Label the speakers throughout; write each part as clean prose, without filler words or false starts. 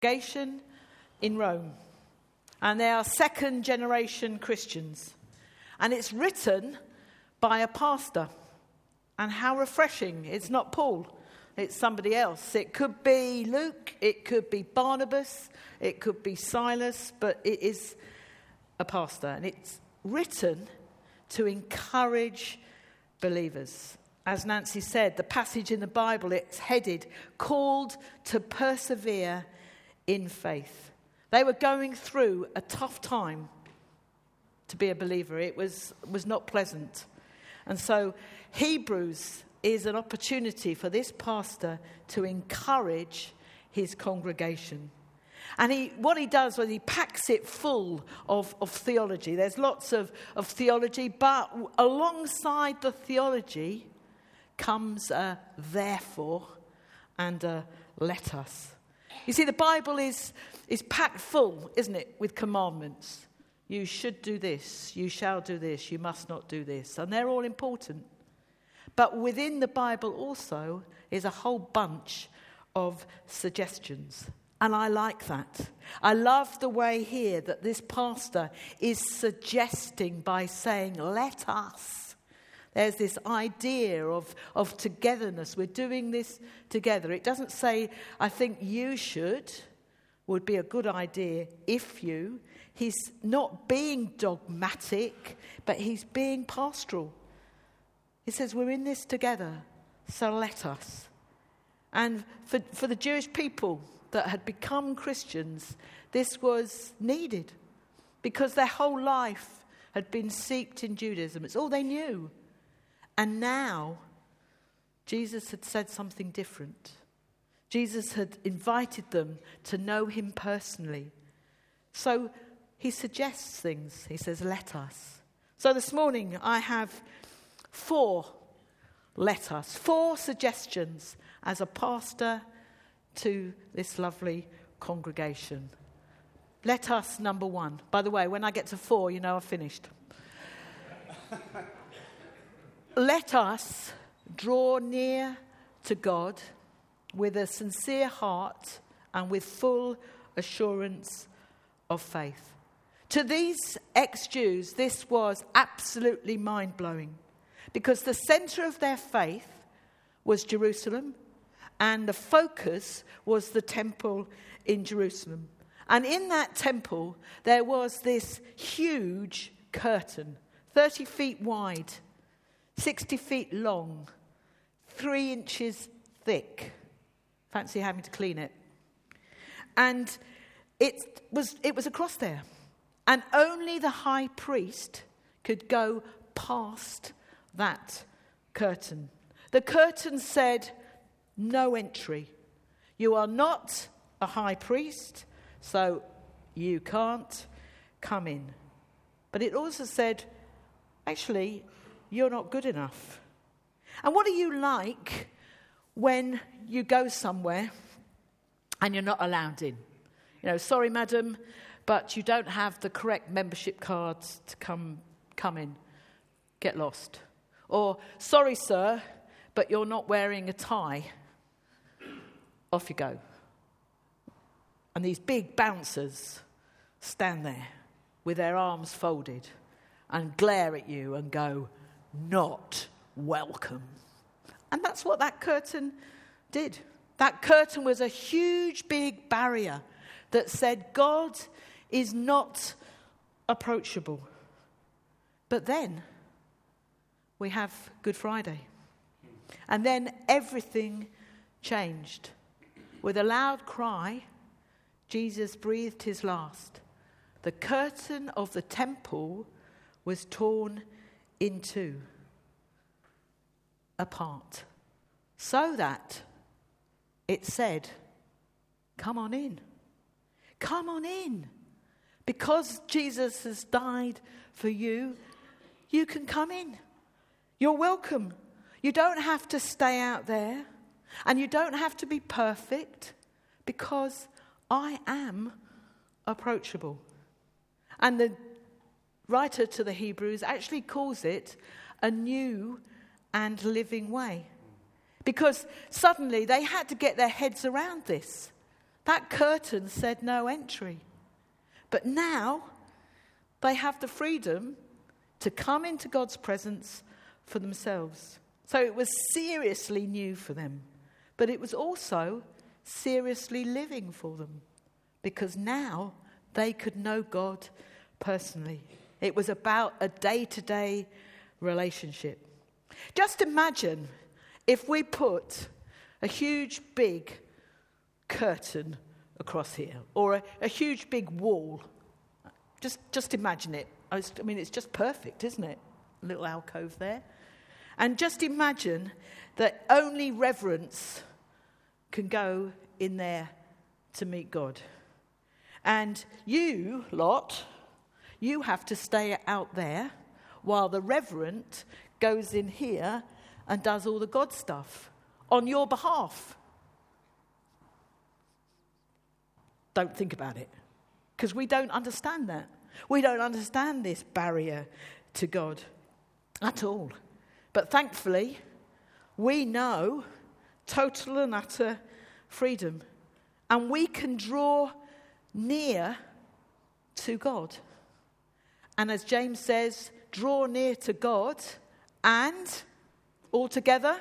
Speaker 1: congregation in Rome. And they are second generation Christians. And it's written by a pastor. And how refreshing. It's not Paul. It's somebody else. It could be Luke. It could be Barnabas. It could be Silas. But it is a pastor. And it's written to encourage believers. As Nancy said, the passage in the Bible, it's headed, called to persevere in faith. They were going through a tough time to be a believer. It was not pleasant. And so Hebrews is an opportunity for this pastor to encourage his congregation. And what he does is he packs it full of theology. There's lots of theology, but alongside the theology comes a therefore and a let us. You see, the Bible is packed full, isn't it, with commandments. You should do this, you shall do this, you must not do this. And they're all important. But within the Bible also is a whole bunch of suggestions. And I like that. I love the way here that this pastor is suggesting by saying, let us. There's this idea of togetherness. We're doing this together. It doesn't say, I think you should, would be a good idea if you. He's not being dogmatic, but he's being pastoral. He says, we're in this together, so let us. And for the Jewish people that had become Christians, this was needed because their whole life had been steeped in Judaism. It's all they knew. And now, Jesus had said something different. Jesus had invited them to know him personally. So he suggests things. He says, let us. So this morning I have 4 suggestions as a pastor to this lovely congregation. Let us, number 1. By the way, when I get to 4, you know I've finished. Let us draw near to God with a sincere heart and with full assurance of faith. To these ex-Jews, this was absolutely mind-blowing because the centre of their faith was Jerusalem and the focus was the temple in Jerusalem. And in that temple, there was this huge curtain, 30 feet wide, 60 feet long, 3 inches thick. Fancy having to clean it. And it was across there. And only the high priest could go past that curtain. The curtain said, no entry. You are not a high priest, so you can't come in. But it also said, actually, you're not good enough. And what are you like when you go somewhere and you're not allowed in? You know, sorry, madam, but you don't have the correct membership cards to come in. Get lost. Or, sorry, sir, but you're not wearing a tie. Off you go. And these big bouncers stand there with their arms folded and glare at you and go, not welcome. And that's what that curtain did. That curtain was a huge, big barrier that said God is not approachable. But then we have Good Friday. And then everything changed. With a loud cry, Jesus breathed his last. The curtain of the temple was torn in two, apart, so that it said, come on in. Come on in. Because Jesus has died for you, you can come in. You're welcome. You don't have to stay out there. And you don't have to be perfect, because I am approachable. And the writer to the Hebrews actually calls it a new and living way. Because suddenly they had to get their heads around this. That curtain said no entry. But now they have the freedom to come into God's presence for themselves. So it was seriously new for them. But it was also seriously living for them. Because now they could know God personally. It was about a day-to-day relationship. Just imagine if we put a huge big curtain across here, or a huge big wall. Just imagine it. I mean, it's just perfect, isn't it? A little alcove there. And just imagine that only reverence can go in there to meet God. And you lot, you have to stay out there while the reverent goes in here and does all the God stuff on your behalf. Don't think about it, because we don't understand that. We don't understand this barrier to God at all. But thankfully, we know total and utter freedom. And we can draw near to God. And as James says, draw near to God and all together.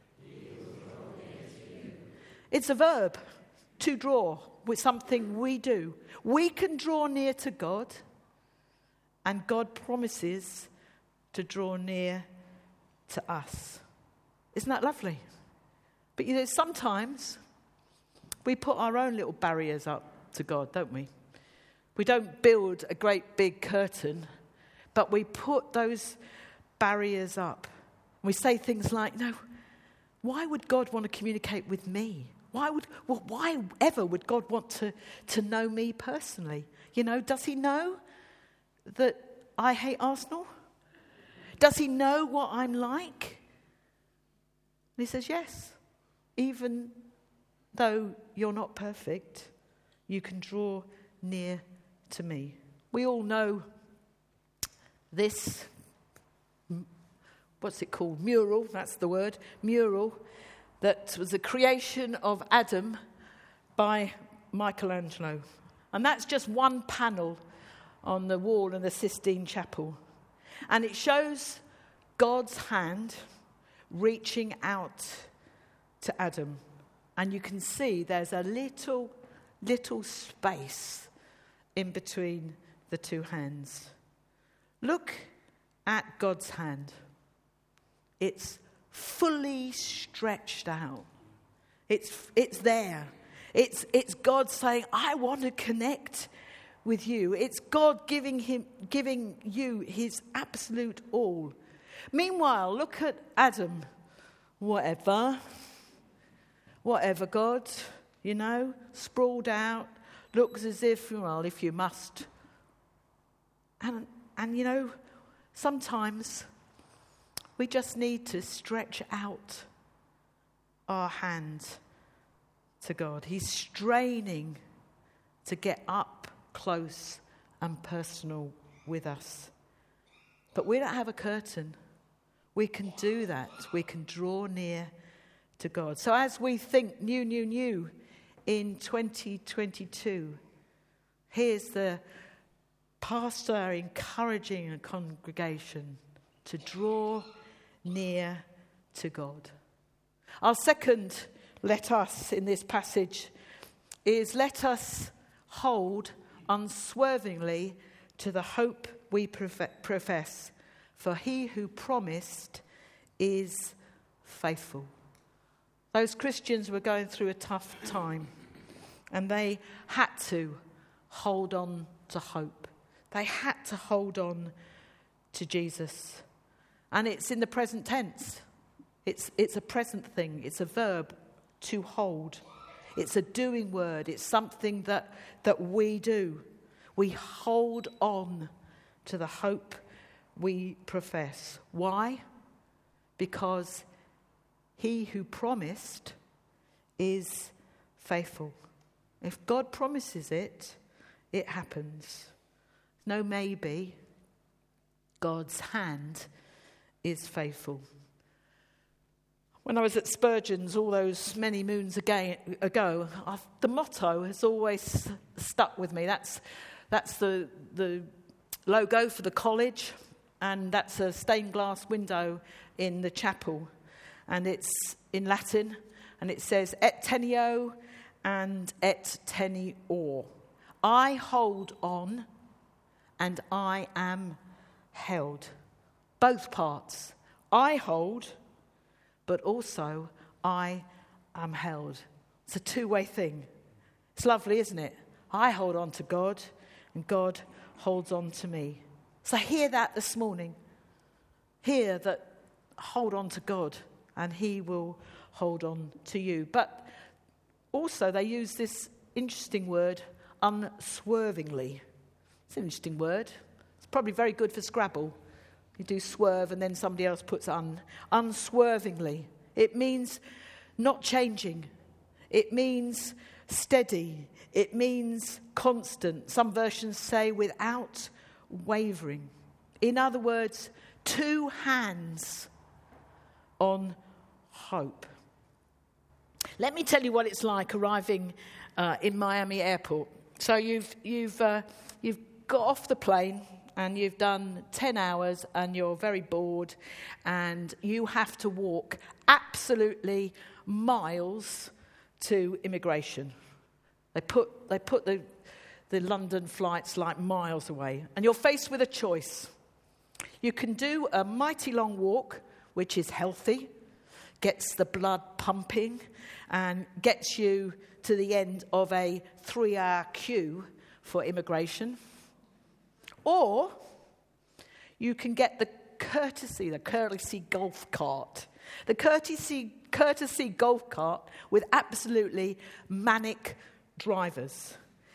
Speaker 1: It's a verb, to draw, with something we do. We can draw near to God, and God promises to draw near to us. Isn't that lovely? But you know, sometimes we put our own little barriers up to God, don't we? We don't build a great big curtain, but we put those barriers up. We say things like, no, why would God want to communicate with me? Why ever would God want to know me personally? You know, does he know that I hate Arsenal? Does he know what I'm like? And he says, yes. Even though you're not perfect, you can draw near to me. We all know this, what's it called? Mural, that's the word. Mural, that was a creation of Adam by Michelangelo. And that's just one panel on the wall in the Sistine Chapel. And it shows God's hand reaching out to Adam. And you can see there's a little space in between the two hands. Look at God's hand. It's fully stretched out. It's there. It's God saying, I want to connect with you. It's God giving you his absolute all. Meanwhile, look at Adam. Whatever God, you know, sprawled out, looks as if, well, if you must. And you know, sometimes we just need to stretch out our hand to God. He's straining to get up close and personal with us. But we don't have a curtain. We can do that. We can draw near to God. So as we think new in 2022, here's the pastor encouraging a congregation to draw near to God. Our second let us in this passage is let us hold unswervingly to the hope we profess, for he who promised is faithful. Those Christians were going through a tough time, and they had to hold on to hope. They had to hold on to Jesus. And it's in the present tense. It's a present thing. It's a verb, to hold. It's a doing word. It's something that we do. We hold on to the hope we profess. Why? Because he who promised is faithful. If God promises it, it happens. No maybe. God's hand is faithful. I When I was at Spurgeon's all those many moons ago, the motto has always stuck with me. That's the logo for the college, and that's a stained glass window in the chapel. And it's in Latin, and it says, et teneo and et tenior. I hold on, and I am held. Both parts. I hold, but also I am held. It's a two-way thing. It's lovely, isn't it? I hold on to God, and God holds on to me. So hear that this morning. Hear that, hold on to God, and he will hold on to you. But also they use this interesting word, unswervingly. It's an interesting word. It's probably very good for Scrabble. You do swerve and then somebody else puts unswervingly. It means not changing. It means steady. It means constant. Some versions say without wavering. In other words, two hands on hope. Let me tell you what it's like arriving in Miami Airport. So you've got off the plane and you've done 10 hours and you're very bored and you have to walk absolutely miles to immigration. They put the London flights like miles away, and you're faced with a choice. You can do a mighty long walk, which is healthy, gets the blood pumping, and gets you to the end of a 3-hour queue for immigration. Or you can get the courtesy golf cart. The courtesy golf cart with absolutely manic drivers.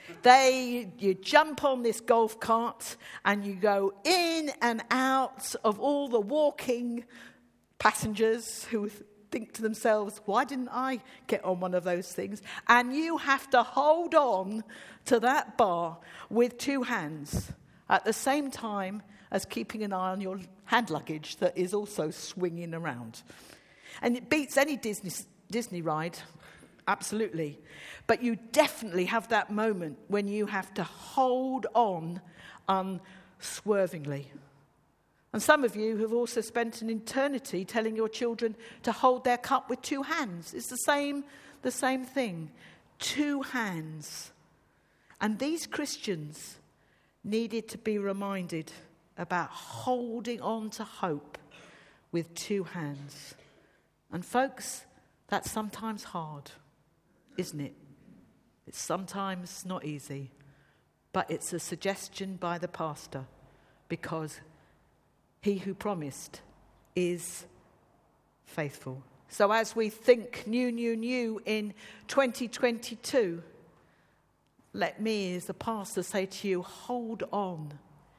Speaker 1: You jump on this golf cart and you go in and out of all the walking passengers who think to themselves, why didn't I get on one of those things? And you have to hold on to that bar with two hands at the same time as keeping an eye on your hand luggage that is also swinging around. And it beats any Disney ride, absolutely. But you definitely have that moment when you have to hold on unswervingly. And some of you have also spent an eternity telling your children to hold their cup with two hands. It's the same thing. Two hands. And these Christians needed to be reminded about holding on to hope with two hands. And folks, that's sometimes hard, isn't it? It's sometimes not easy, but it's a suggestion by the pastor, because he who promised is faithful. So as we think new in 2022, let me as the pastor say to you, hold on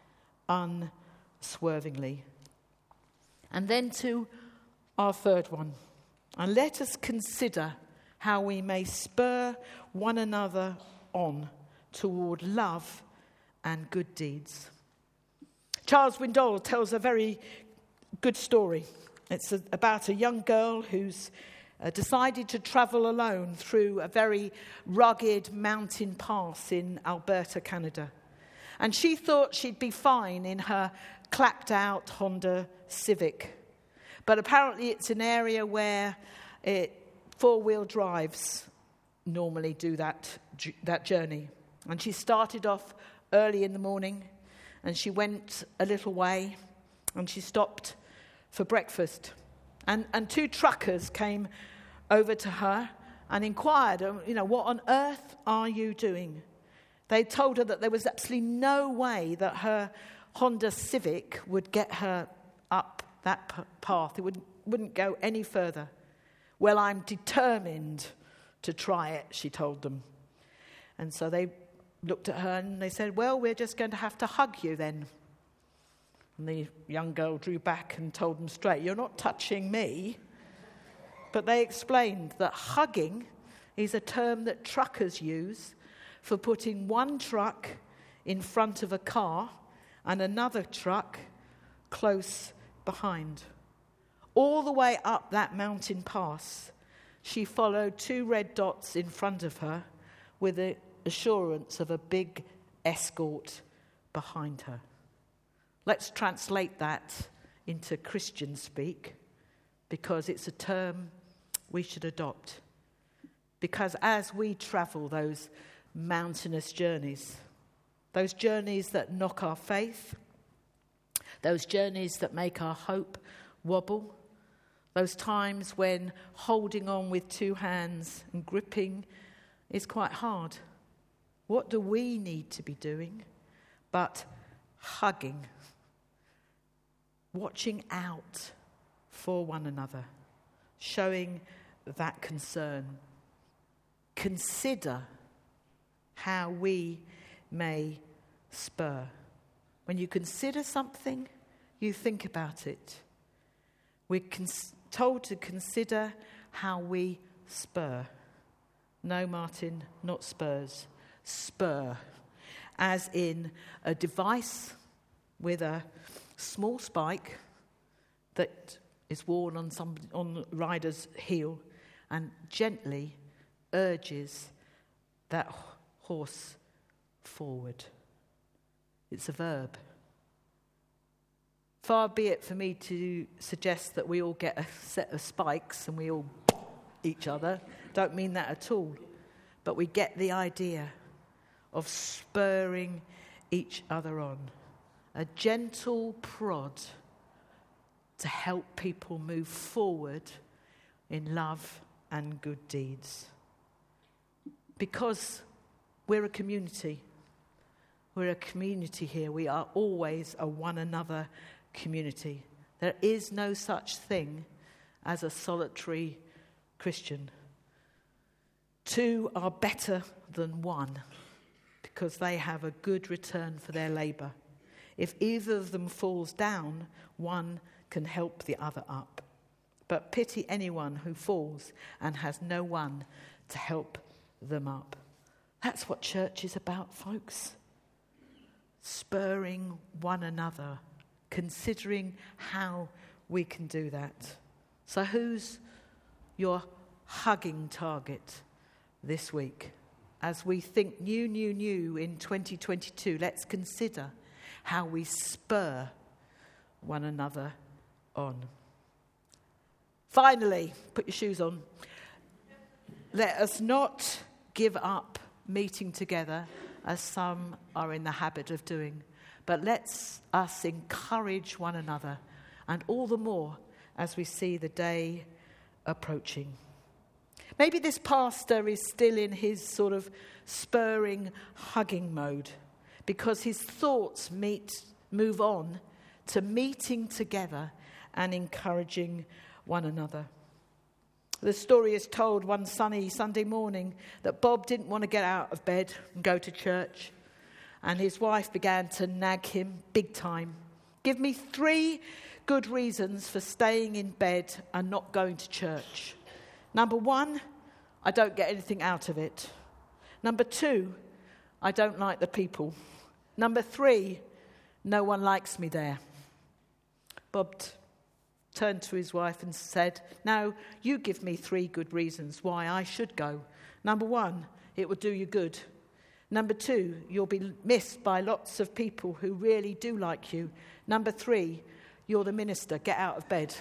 Speaker 1: unswervingly. And then to our third one, and let us consider how we may spur one another on toward love and good deeds. Charles Swindoll tells a very good story. It's about a young girl who's decided to travel alone through a very rugged mountain pass in Alberta, Canada. And she thought she'd be fine in her clapped-out Honda Civic. But apparently it's an area where four-wheel drives normally do that journey. And she started off early in the morning, and she went a little way, and she stopped for breakfast. And two truckers came over to her and inquired, what on earth are you doing? They told her that there was absolutely no way that her Honda Civic would get her up that path. It wouldn't go any further. Well, I'm determined to try it, she told them. And so they looked at her and they said, well, we're just going to have to hug you then. And the young girl drew back and told them straight, you're not touching me. But they explained that hugging is a term that truckers use for putting one truck in front of a car and another truck close behind. All the way up that mountain pass, she followed 2 red dots in front of her with the assurance of a big escort behind her. Let's translate that into Christian speak, because it's a term we should adopt. Because as we travel those mountainous journeys, those journeys that knock our faith, those journeys that make our hope wobble, those times when holding on with 2 hands and gripping is quite hard, what do we need to be doing but hugging, watching out for one another, showing that concern? Consider how we may spur. When you consider something, you think about it. We're told to consider how we spur. No, Martin, not spurs. Spur, as in a device with a small spike that is worn on the rider's heel and gently urges that horse forward. It's a verb. Far be it for me to suggest that we all get a set of spikes and we all each other. Don't mean that at all. But we get the idea of spurring each other on. A gentle prod to help people move forward in love and good deeds. Because we're a community. We're a community here. We are always a one another community. There is no such thing as a solitary Christian. 2 are better than 1 because they have a good return for their labour. If either of them falls down, one can help the other up. But pity anyone who falls and has no one to help them up. That's what church is about, folks. Spurring one another, considering how we can do that. So who's your hugging target this week? As we think new in 2022, let's consider how we spur one another on. Finally, put your shoes on. Let us not give up meeting together as some are in the habit of doing, but let's us encourage one another, and all the more as we see the day approaching. Maybe this pastor is still in his sort of spurring, hugging mode because his thoughts move on to meeting together and encouraging one another. The story is told one sunny Sunday morning that Bob didn't want to get out of bed and go to church, and his wife began to nag him big time. Give me 3 good reasons for staying in bed and not going to church. Number 1, I don't get anything out of it. Number 2, I don't like the people. Number 3, no one likes me there. Bob turned to his wife and said, now you give me 3 good reasons why I should go. Number 1, it will do you good. Number 2, you'll be missed by lots of people who really do like you. Number 3, you're the minister, get out of bed.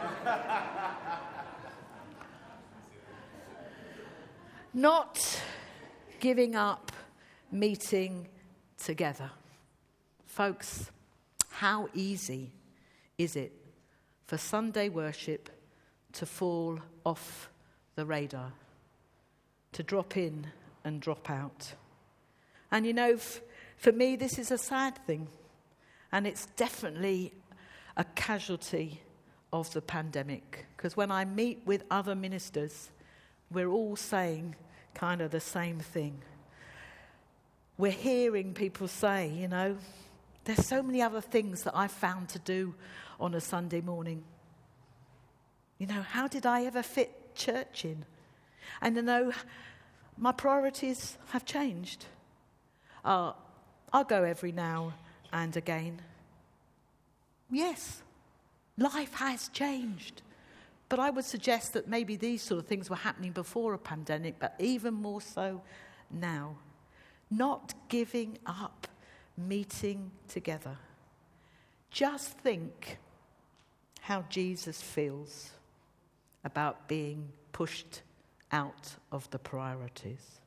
Speaker 1: Not giving up meeting together. Folks, how easy is it for Sunday worship to fall off the radar, to drop in and drop out? And you know, for me, this is a sad thing. And it's definitely a casualty of the pandemic. Because when I meet with other ministers, we're all saying kind of the same thing. We're hearing people say, you know, there's so many other things that I've found to do on a Sunday morning. You know, how did I ever fit church in? And you know, my priorities have changed. I'll go every now and again. Yes, Life has changed. But I would suggest that maybe these sort of things were happening before a pandemic, but even more so now. Not giving up meeting together. Just think how Jesus feels about being pushed out of the priorities.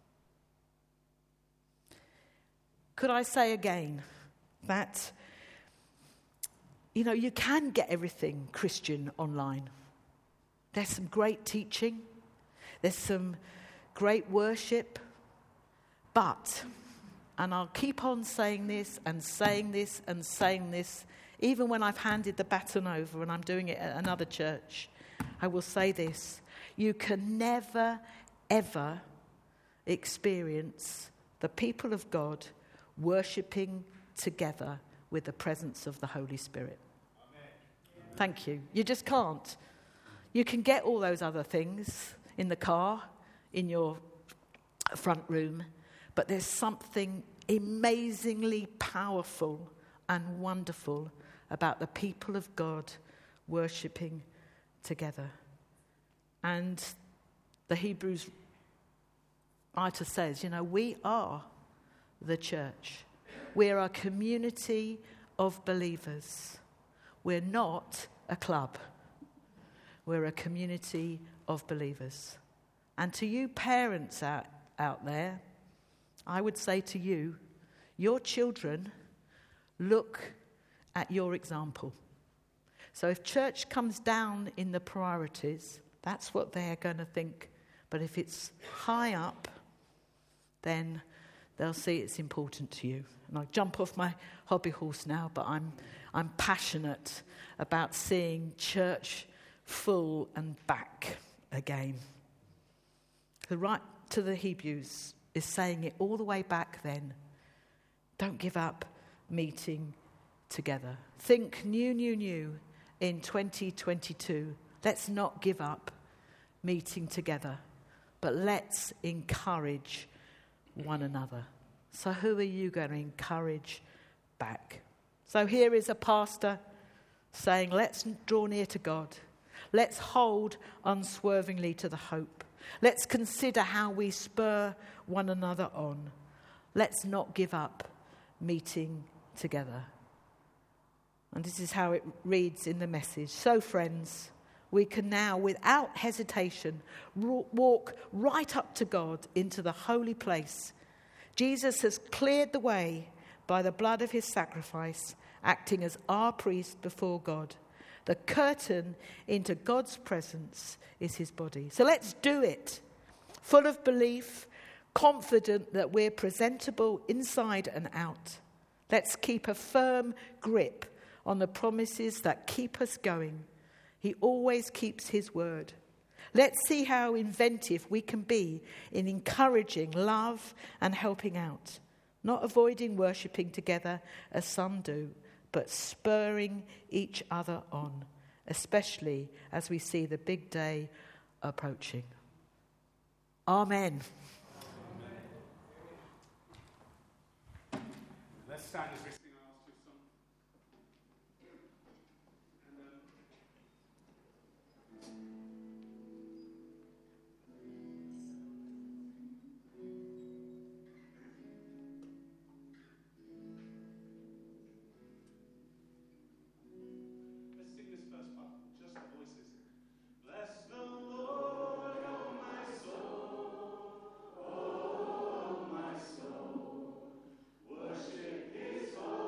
Speaker 1: Could I say again that, you can get everything Christian online. There's some great teaching. There's some great worship. But, and I'll keep on saying this and saying this and saying this, even when I've handed the baton over and I'm doing it at another church, I will say this. You can never, ever experience the people of God worshipping together with the presence of the Holy Spirit. Amen. Thank you. You just can't. You can get all those other things in the car, in your front room, but there's something amazingly powerful and wonderful about the people of God worshipping together. And the Hebrews writer says, we are the church. We're a community of believers. We're not a club. We're a community of believers. And to you parents out there, I would say to you, your children look at your example. So if church comes down in the priorities, that's what they're going to think. But if it's high up, then they'll see it's important to you. And I'll jump off my hobby horse now, but I'm passionate about seeing church full and back again. The right to the Hebrews is saying it all the way back then. Don't give up meeting together. Think new in 2022. Let's not give up meeting together, but let's encourage one another. So who are you going to encourage back? So here is a pastor saying, let's draw near to God. Let's hold unswervingly to the hope. Let's consider how we spur one another on. Let's not give up meeting together. And this is how it reads in the message. So, friends, we can now, without hesitation, walk right up to God into the holy place. Jesus has cleared the way by the blood of his sacrifice, acting as our priest before God. The curtain into God's presence is his body. So let's do it, full of belief, confident that we're presentable inside and out. Let's keep a firm grip on the promises that keep us going. He always keeps his word. Let's see how inventive we can be in encouraging love and helping out, not avoiding worshipping together as some do, but spurring each other on, especially as we see the big day approaching. Amen.
Speaker 2: Let's stand as we sing our last two songs. Let's sing this first part, just the voices. Bless the Lord, oh my soul, oh my soul. Worship his holy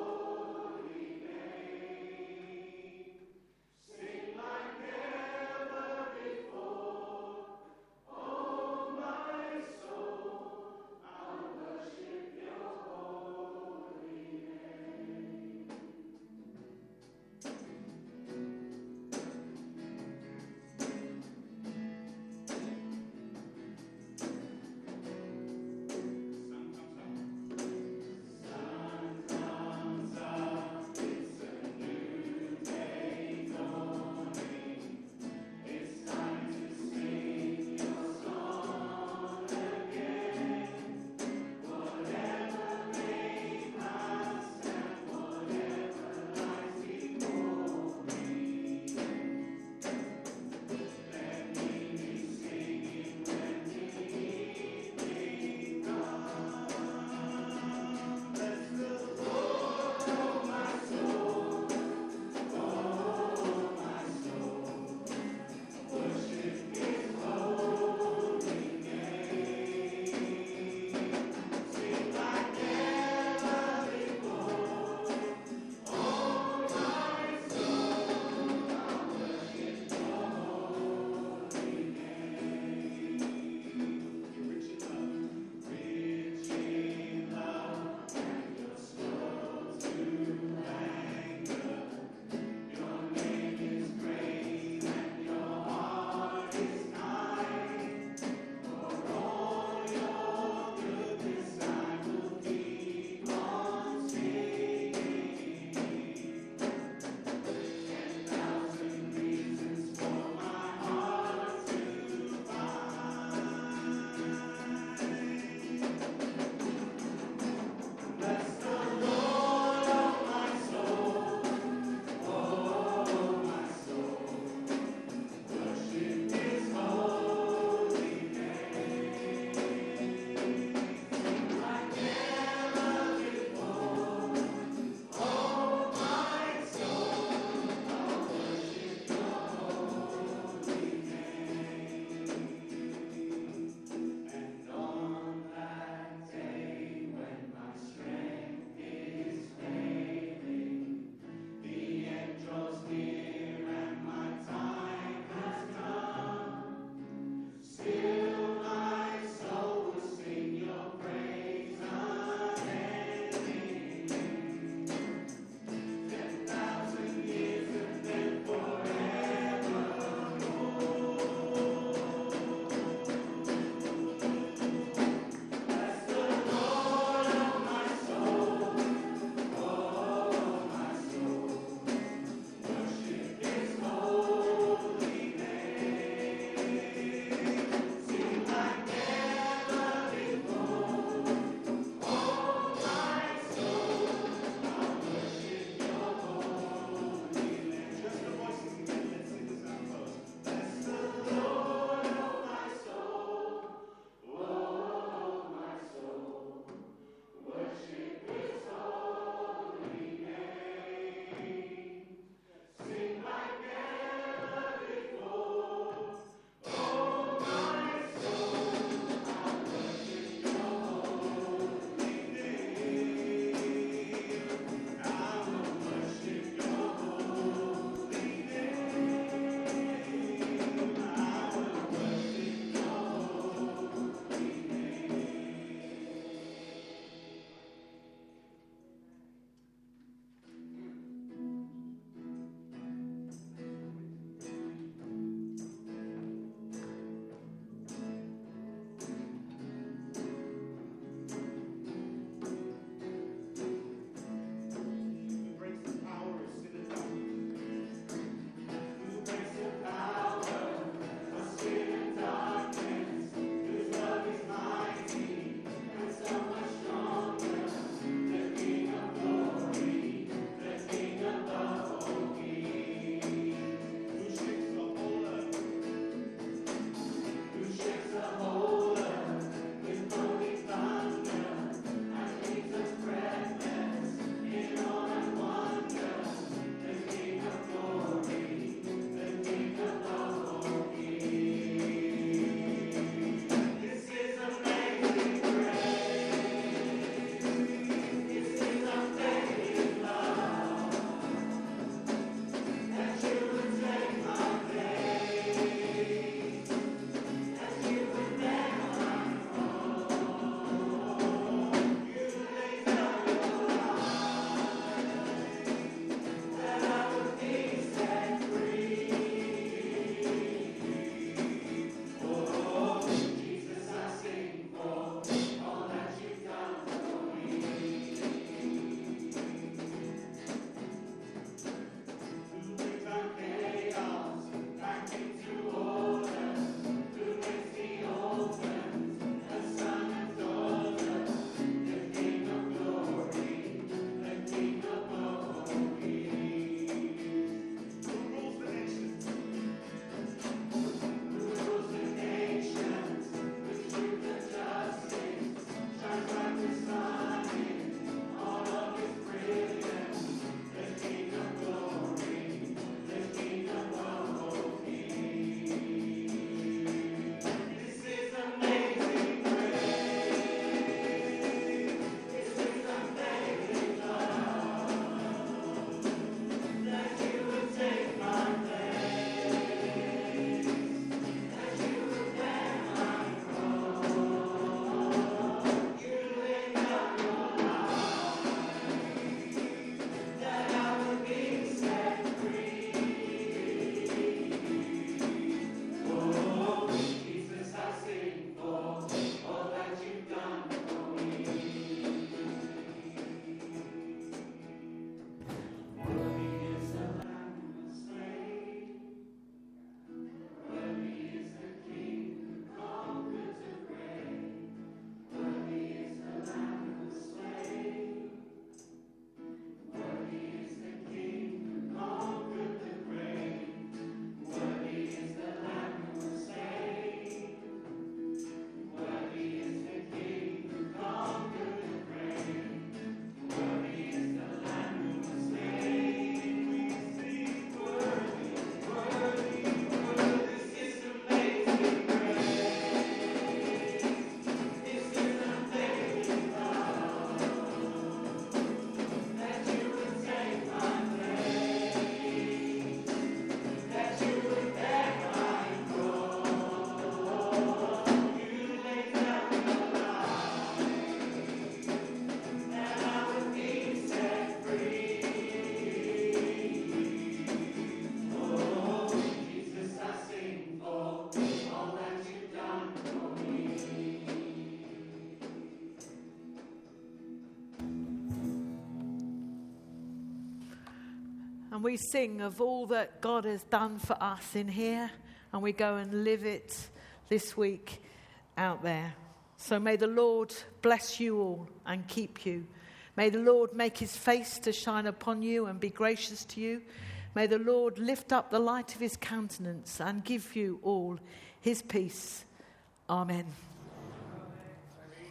Speaker 1: and we sing of all that God has done for us in here, and we go and live it this week out there. So may the Lord bless you all and keep you. May the Lord make his face to shine upon you and be gracious to you. May the Lord lift up the light of his countenance and give you all his peace. Amen.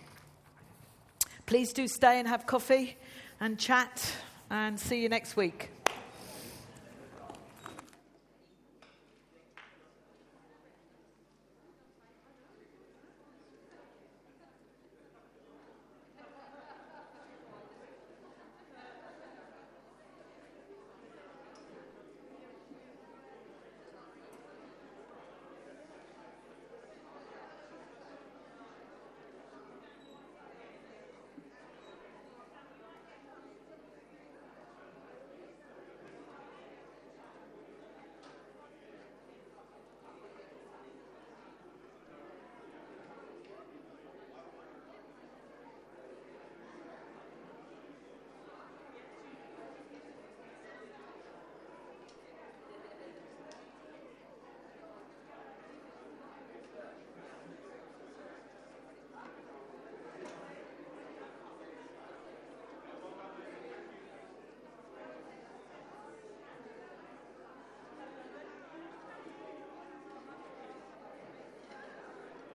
Speaker 1: Please do stay and have coffee and chat, and see you next week.